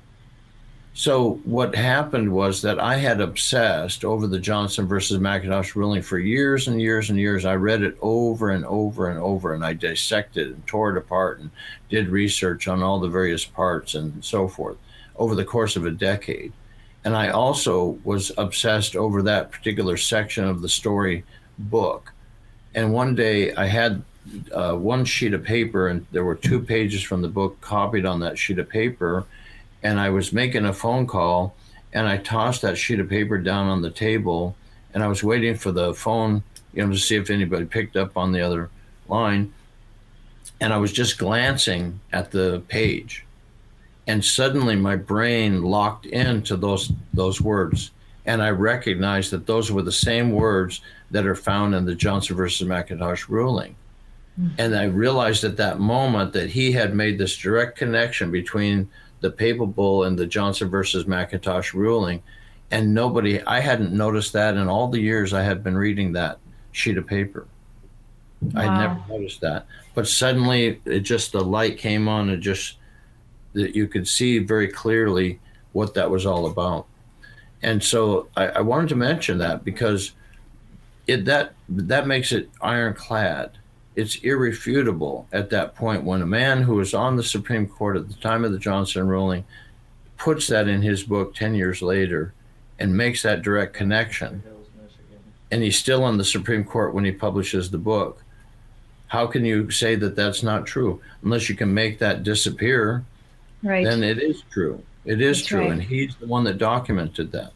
So what happened was that I had obsessed over the Johnson versus McIntosh ruling for years and years and years. I read it over and over and over, and I dissected and tore it apart and did research on all the various parts and so forth over the course of a decade. And I also was obsessed over that particular section of the Story book. And one day I had uh, one sheet of paper, and there were two pages from the book copied on that sheet of paper. And I was making a phone call, and I tossed that sheet of paper down on the table, and I was waiting for the phone, you know, to see if anybody picked up on the other line. And I was just glancing at the page, and suddenly my brain locked into those those words, and I recognized that those were the same words that are found in the Johnson versus McIntosh ruling. Mm-hmm. And I realized at that moment that he had made this direct connection between the papal bull and the Johnson versus McIntosh ruling, and nobody, I hadn't noticed that in all the years I had been reading that sheet of paper. Wow. I never noticed that, but suddenly it just, the light came on, and just that you could see very clearly what that was all about. And so I, I wanted to mention that because it that that makes it ironclad. It's irrefutable at that point when a man who was on the Supreme Court at the time of the Johnson ruling puts that in his book ten years later and makes that direct connection. And he's still on the Supreme Court when he publishes the book. How can you say that that's not true? Unless you can make that disappear, right. Then it is true. It is That's true. right. And he's the one that documented that.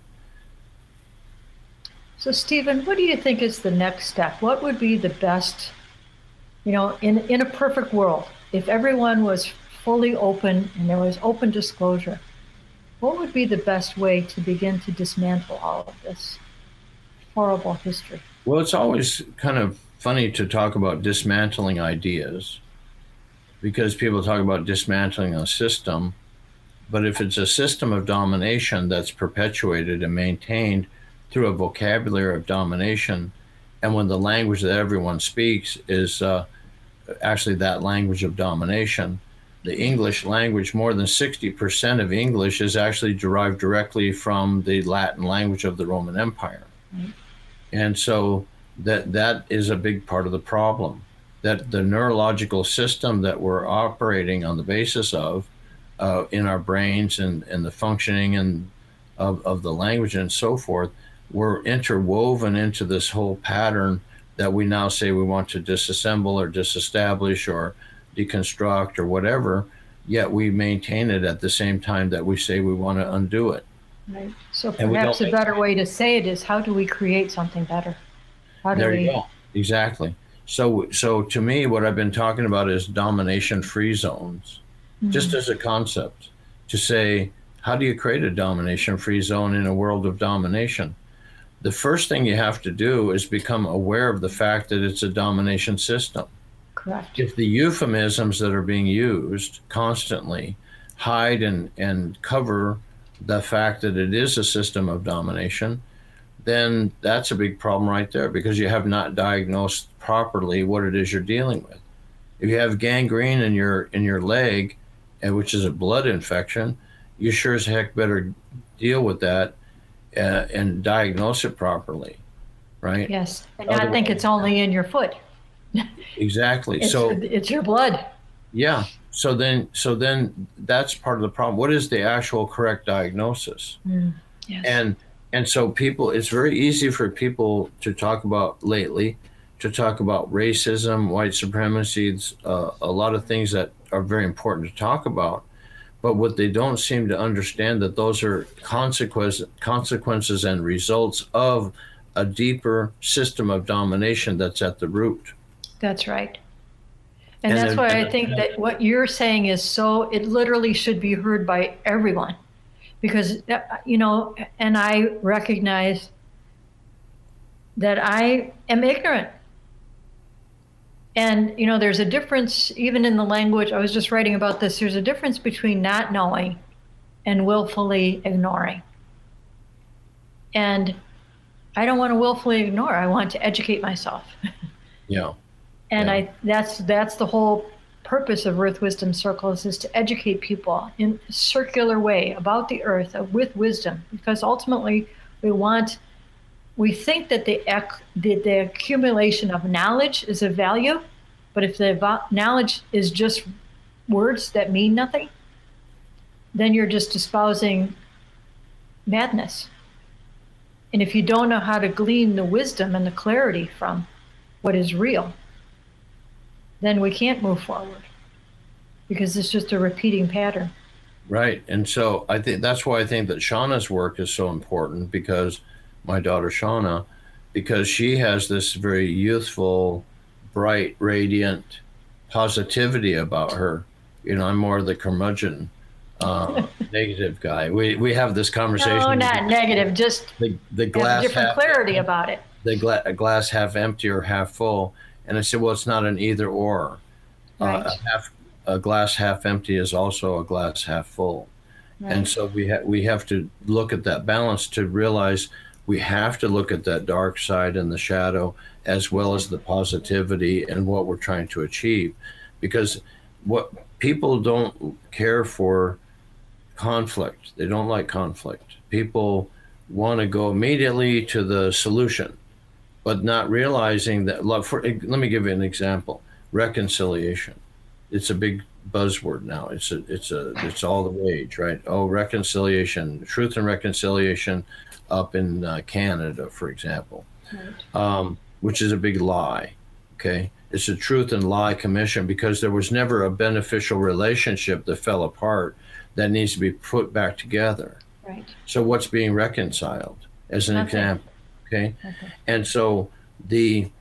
So, Stephen, what do you think is the next step? What would be the best, you know, in, in a perfect world, if everyone was fully open and there was open disclosure, what would be the best way to begin to dismantle all of this horrible history? Well, it's always kind of funny to talk about dismantling ideas because people talk about dismantling a system. But if it's a system of domination that's perpetuated and maintained through a vocabulary of domination, and when the language that everyone speaks is uh, actually that language of domination, the English language, more than sixty percent of English is actually derived directly from the Latin language of the Roman Empire. Mm-hmm. And so that that is a big part of the problem, that the neurological system that we're operating on the basis of uh, in our brains and, and the functioning and of, of the language and so forth, we're interwoven into this whole pattern that we now say we want to disassemble or disestablish or deconstruct or whatever, yet we maintain it at the same time that we say we want to undo it. Right. So perhaps a better way to say it is, how do we create something better? How do there we... you go. Exactly. So, so to me, what I've been talking about is domination-free zones, mm-hmm. just as a concept, to say, how do you create a domination-free zone in a world of domination? The first thing you have to do is become aware of the fact that it's a domination system. Correct. If the euphemisms that are being used constantly hide and, and cover the fact that it is a system of domination, then that's a big problem right there, because you have not diagnosed properly what it is you're dealing with. If you have gangrene in your in your leg, and which is a blood infection, you sure as heck better deal with that uh, and diagnose it properly, right? Yes, and not think it's only in your foot. Exactly. It's, so it's your blood. Yeah. So then, so then that's part of the problem. What is the actual correct diagnosis? Mm, yes. And and so people, it's very easy for people to talk about lately, to talk about racism, white supremacy, uh, a lot of things that are very important to talk about. But what they don't seem to understand, that those are consequences, consequences and results of a deeper system of domination that's at the root. That's right. And, And that's then- why and I think that what you're saying is so, it literally should be heard by everyone. Because, uh, you know, and I recognize that I am ignorant. And, you know, there's a difference even in the language. I was just writing about this. There's a difference between not knowing and willfully ignoring. And I don't want to willfully ignore. I want to educate myself. Yeah. And Yeah. I that's that's the whole purpose of Earth Wisdom Circles, is to educate people in a circular way about the earth uh, with wisdom, because ultimately we want we think that the, ec- the the accumulation of knowledge is of value, but if the vo- knowledge is just words that mean nothing, then you're just espousing madness. And if you don't know how to glean the wisdom and the clarity from what is real, then we can't move forward, because it's just a repeating pattern. Right. And so I think that's why I think that Shauna's work is so important, because my daughter Shauna, because she has this very youthful, bright, radiant positivity about her. You know, I'm more the curmudgeon, uh, negative guy. We we have this conversation. No, not negative, just The, the have glass a different half, clarity about it. the gla- glass half empty or half full. And I said, well, it's not an either or. Right. Uh, a, half, a glass half empty is also a glass half full. Right. And so we, ha- we have to look at that balance to realize we have to look at that dark side and the shadow, as well as the positivity and what we're trying to achieve. Because what people don't care for conflict. They don't like conflict. People want to go immediately to the solution, but not realizing that, for, let me give you an example. Reconciliation. It's a big buzzword now. It's a, it's a, it's all the rage, right? Oh, reconciliation, truth and reconciliation up in uh, Canada, for example, right. um, which is a big lie, okay? It's a truth and lie commission because there was never a beneficial relationship that fell apart that needs to be put back together. Right. So what's being reconciled, as an okay. example, okay? okay? And so the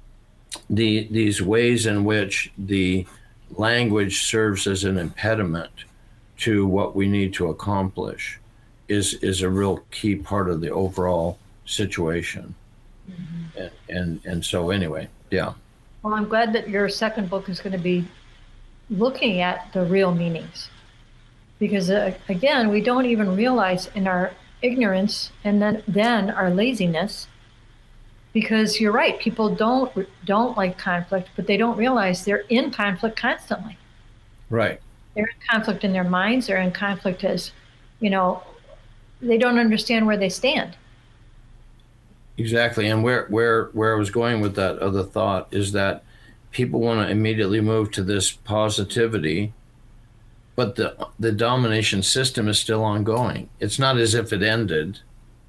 the these ways in which the language serves as an impediment to what we need to accomplish is is a real key part of the overall situation. Mm-hmm. And, and and so anyway, yeah. Well, I'm glad that your second book is going to be looking at the real meanings. Because uh, again, we don't even realize in our ignorance and then, then our laziness, because you're right, people don't don't like conflict, but they don't realize they're in conflict constantly. Right. They're in conflict in their minds, they're in conflict as, you know, they don't understand where they stand. Exactly. And where, where, where I was going with that other thought is that people want to immediately move to this positivity, but the the domination system is still ongoing. It's not as if it ended.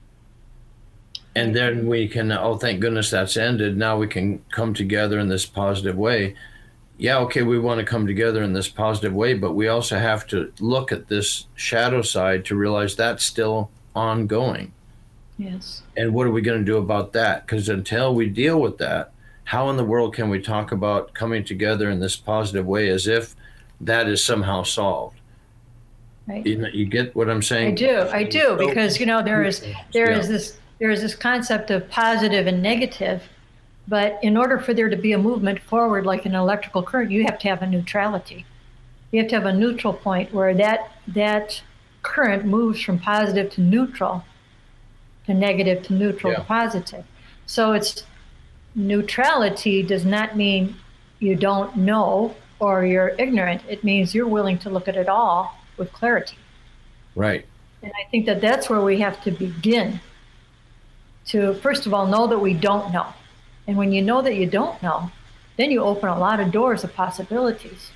And then we can, oh, thank goodness that's ended. Now we can come together in this positive way. Yeah, okay, we want to come together in this positive way, but we also have to look at this shadow side to realize that's still ongoing. Yes. And what are we going to do about that? Because until we deal with that, how in the world can we talk about coming together in this positive way as if that is somehow solved? Right. You, you get what I'm saying? I do, I do, because, you know, there is there yeah. is this there is this concept of positive and negative, but in order for there to be a movement forward like an electrical current, you have to have a neutrality. You have to have a neutral point where that that current moves from positive to neutral, to negative to neutral yeah. to positive. So it's neutrality does not mean you don't know or you're ignorant. It means you're willing to look at it all with clarity. Right. And I think that that's where we have to begin to, first of all, know that we don't know. And when you know that you don't know, then you open a lot of doors of possibilities.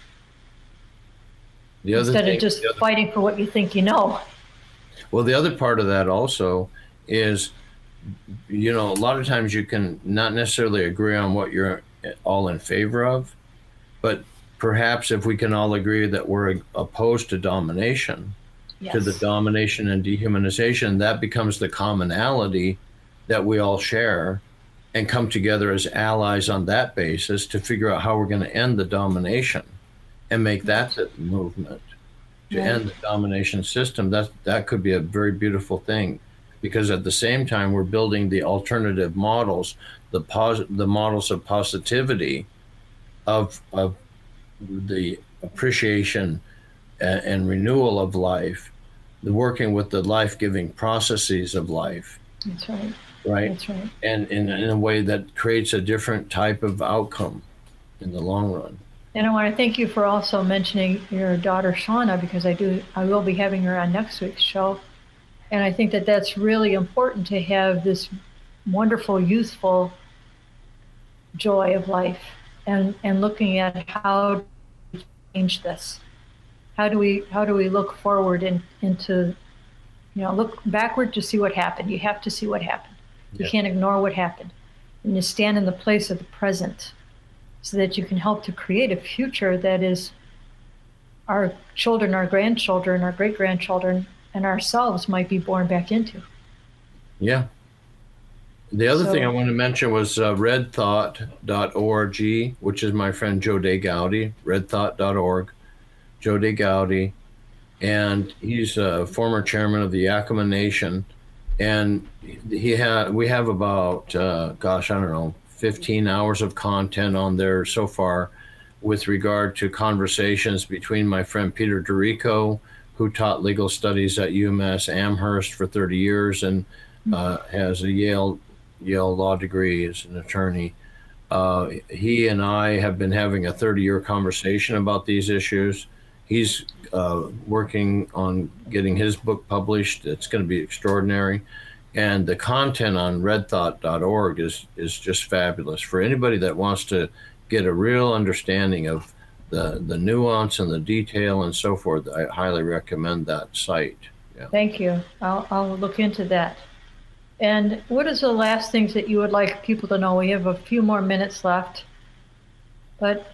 The other instead thing, of just other, fighting for what you think you know. Well, the other part of that also is, you know, a lot of times you can not necessarily agree on what you're all in favor of, but perhaps if we can all agree that we're opposed to domination, yes. to the domination and dehumanization, that becomes the commonality that we all share and come together as allies on that basis to figure out how we're going to end the domination and make that the movement to right. end the domination system. That, that could be a very beautiful thing, because at the same time, we're building the alternative models, the pos- the models of positivity of, of the appreciation and, and renewal of life, the working with the life-giving processes of life. That's right. Right. That's right. And in, in a way that creates a different type of outcome in the long run. And I want to thank you for also mentioning your daughter, Shauna, because I do, I will be having her on next week's show. And I think that that's really important to have this wonderful, youthful joy of life and, and looking at how to change this. How do we, how do we look forward in, into, you know, look backward to see what happened. You have to see what happened. You yeah. can't ignore what happened. And you stand in the place of the present so that you can help to create a future that is our children, our grandchildren, our great-grandchildren, and ourselves might be born back into. Yeah. The other so, thing I want to mention was uh, red thought dot org, which is my friend Joe DeGaudy, red thought dot org, Joe DeGaudy. And he's a former chairman of the Yakama Nation. And he had, we have about, uh, gosh, I don't know, fifteen hours of content on there so far with regard to conversations between my friend Peter Dorico, who taught legal studies at UMass Amherst for thirty years and uh, has a Yale Yale law degree as an attorney. Uh, he and I have been having a thirty-year conversation about these issues. He's uh, working on getting his book published. It's going to be extraordinary. And the content on red thought dot org is, is just fabulous. For anybody that wants to get a real understanding of the, the nuance and the detail and so forth, I highly recommend that site. Yeah. Thank you. I'll, I'll look into that. And what is the last things that you would like people to know? We have a few more minutes left, but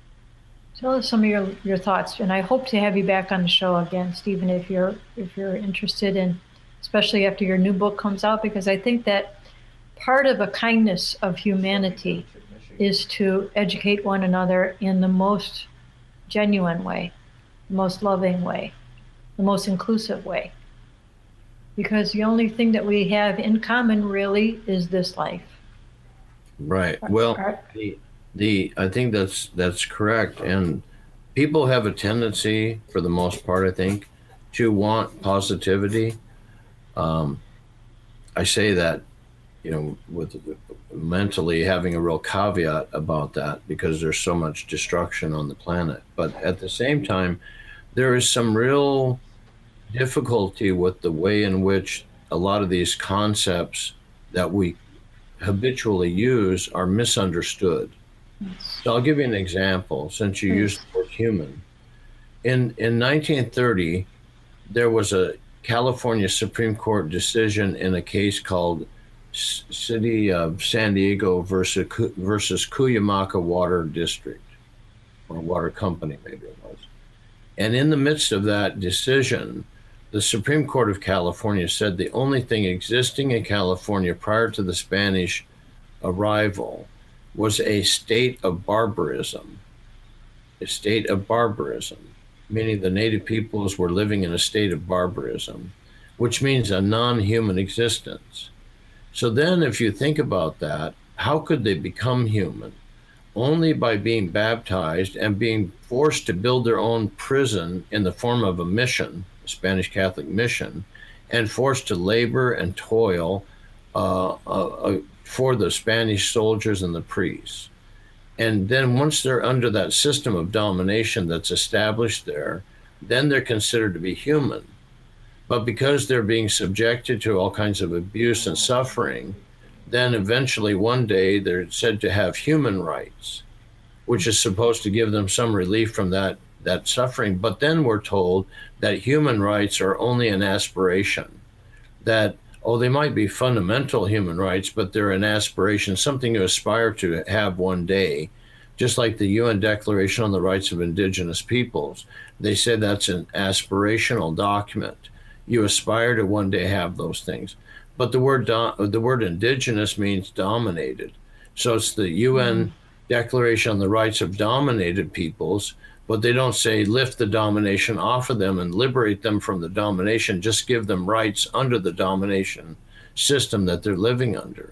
tell us some of your, your thoughts. And I hope to have you back on the show again, Stephen, if you're if you're interested in, especially after your new book comes out, because I think that part of a kindness of humanity is to educate one another in the most genuine way, the most loving way, the most inclusive way. Because the only thing that we have in common really is this life. Right. Well, the, the I think that's that's correct. And people have a tendency, for the most part, I think, to want positivity. Um, I say that, you know, with mentally having a real caveat about that, because there's so much destruction on the planet. But at the same time, there is some real difficulty with the way in which a lot of these concepts that we habitually use are misunderstood. Yes. So I'll give you an example, since you yes. used the word human. In, in nineteen thirty, there was a California Supreme Court decision in a case called C- City of San Diego versus, versus Cuyamaca Water District, or Water Company, maybe it was. And in the midst of that decision, the Supreme Court of California said the only thing existing in California prior to the Spanish arrival was a state of barbarism, a state of barbarism, meaning the native peoples were living in a state of barbarism, which means a non-human existence. So then if you think about that, how could they become human? Only by being baptized and being forced to build their own prison in the form of a mission, a Spanish Catholic mission, and forced to labor and toil uh, uh, for the Spanish soldiers and the priests. And then once they're under that system of domination that's established there, then they're considered to be human. But because they're being subjected to all kinds of abuse and suffering, then eventually one day they're said to have human rights, which is supposed to give them some relief from that, that suffering. But then we're told that human rights are only an aspiration, that, oh, they might be fundamental human rights, but they're an aspiration, something to aspire to have one day, just like the U N Declaration on the Rights of Indigenous Peoples. They say that's an aspirational document. You aspire to one day have those things. But the word do, the word indigenous means dominated. So it's the U N mm. Declaration on the Rights of Dominated Peoples, but they don't say lift the domination off of them and liberate them from the domination, just give them rights under the domination system that they're living under.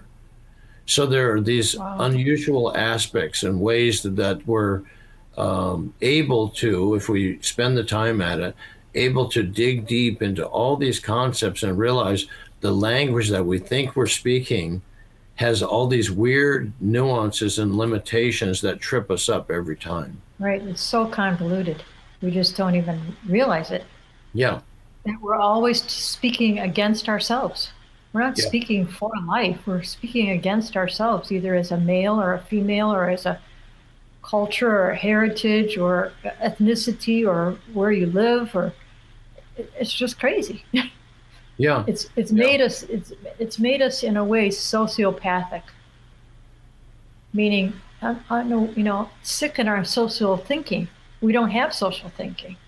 So there are these wow. unusual aspects and ways that, that we're um, able to, if we spend the time at it, able to dig deep into all these concepts and realize the language that we think we're speaking has all these weird nuances and limitations that trip us up every time. Right. It's so convoluted. We just don't even realize it. Yeah. That we're always speaking against ourselves. We're not yeah. speaking for life. We're speaking against ourselves, either as a male or a female or as a culture or heritage or ethnicity or where you live, or it's just crazy. Yeah. It's it's yeah. made us it's it's made us in a way sociopathic. Meaning, I, I know, you know, sick in our social thinking. We don't have social thinking.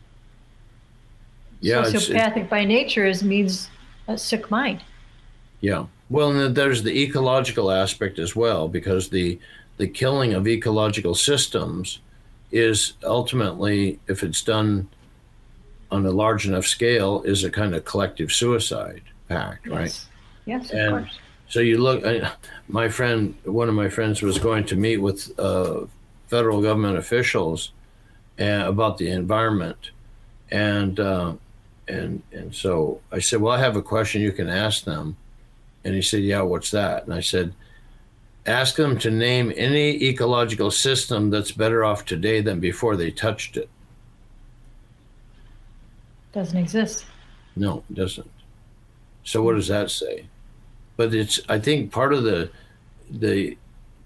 Yeah, sociopathic it's, it's, by nature is means a sick mind. Yeah. Well, and then there's the ecological aspect as well, because the the killing of ecological systems is ultimately, if it's done on a large enough scale, is a kind of collective suicide pact, yes. right? Yes, of and course. So you look, I, my friend, one of my friends was going to meet with uh, federal government officials uh, about the environment. And, uh, and, and so I said, well, I have a question you can ask them. And he said, yeah, what's that? And I said, ask them to name any ecological system that's better off today than before they touched it. Doesn't exist. No, it doesn't. So what does that say? But it's, I think part of the, the,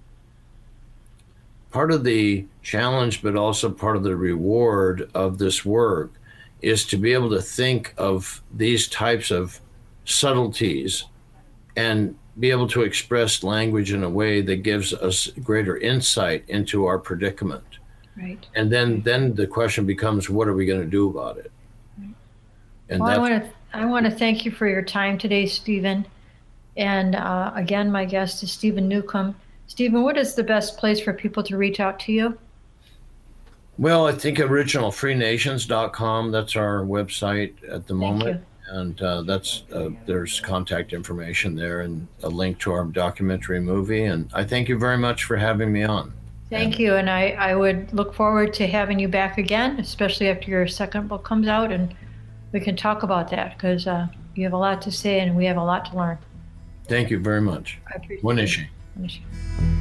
part of the challenge, but also part of the reward of this work is to be able to think of these types of subtleties and be able to express language in a way that gives us greater insight into our predicament. Right. And then, then the question becomes, what are we going to do about it? Right. And well, that's, I want to I want to thank you for your time today, Stephen. And uh, again, my guest is Stephen Newcomb. Stephen, what is the best place for people to reach out to you? Well, I think original free nations dot com, that's our website at the Thank moment. you. And uh, that's uh, there's contact information there and a link to our documentary movie. And I thank you very much for having me on. Thank you. And I, I would look forward to having you back again, especially after your second book comes out, and we can talk about that because uh, you have a lot to say and we have a lot to learn. Thank you very much. I appreciate One it. issue. One issue.